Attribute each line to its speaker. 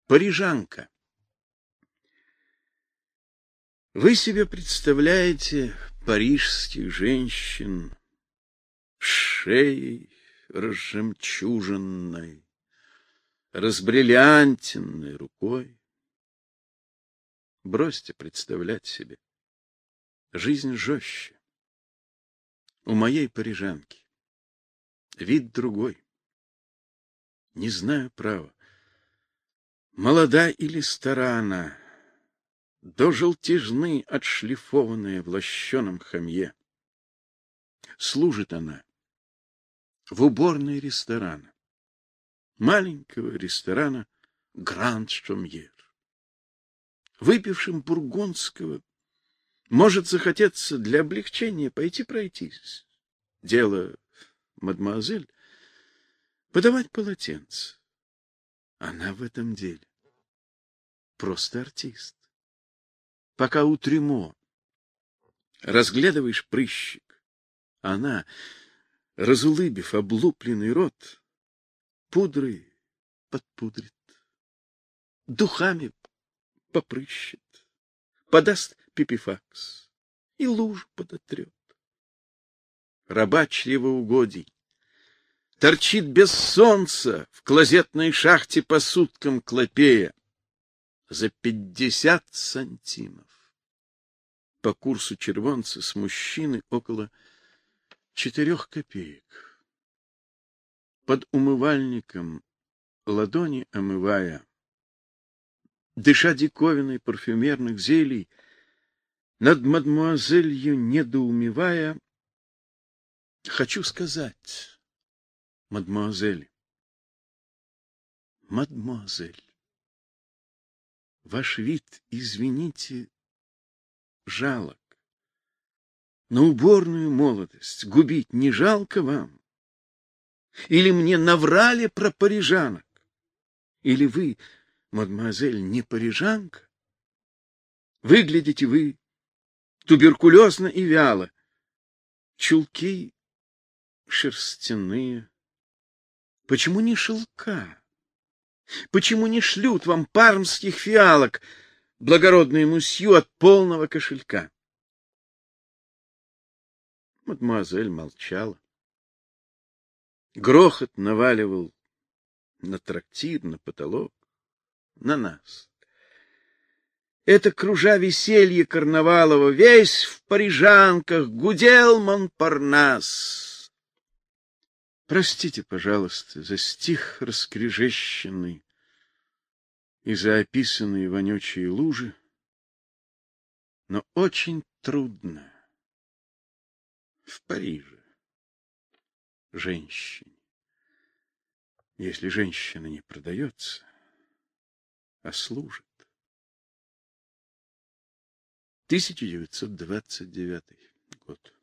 Speaker 1: Парижанка. Вы себе представляете парижских женщин с шеей разжемчуженной, разбриллиантенной рукой? Бросьте представлять себе. Жизнь жестче. У моей парижанки вид другой. Не знаю права. Молода или стара она, до желтизны отшлифованная в лощеном хомье. Служит она в уборной ресторана, маленького ресторана Гранд Шомьер. Выпившим бургундского может захотеться для облегчения пойти пройтись. Дело мадемуазель подавать полотенце. Она в этом деле просто артист. Пока у трюмо разглядываешь прыщик, она, разулыбив облупленный рот, пудрой подпудрит, духами попрыщет, подаст пипифакс и лужу подотрет. Раба чревоугодий торчит без солнца в клозетной шахте по суткам клопея за 50 сантимов. По курсу червонца с мужчины около 4 копеек. Под умывальником ладони омывая, дыша диковиной парфюмерных зелий, над мадемуазелью недоумевая, хочу сказать: мадемуазель, мадемуазель, ваш вид, извините, жалок. На уборную молодость губить не жалко вам? Или мне наврали про парижанок? Или вы, мадемуазель, не парижанка? Выглядите вы туберкулезно и вяло. Чулки шерстяные. Почему не шелка? Почему не шлют вам пармских фиалок, благородную мусью, от полного кошелька? Мадемуазель молчала. Грохот наваливал на трактир, на потолок, на нас. Это, кружа веселье карнавалово, весь в парижанках гудел Монпарнас. Простите, пожалуйста, за стих раскрежещенный и за описанные вонючие лужи, но очень трудно в Париже женщине, если женщина не продается, а служит. 1929 год.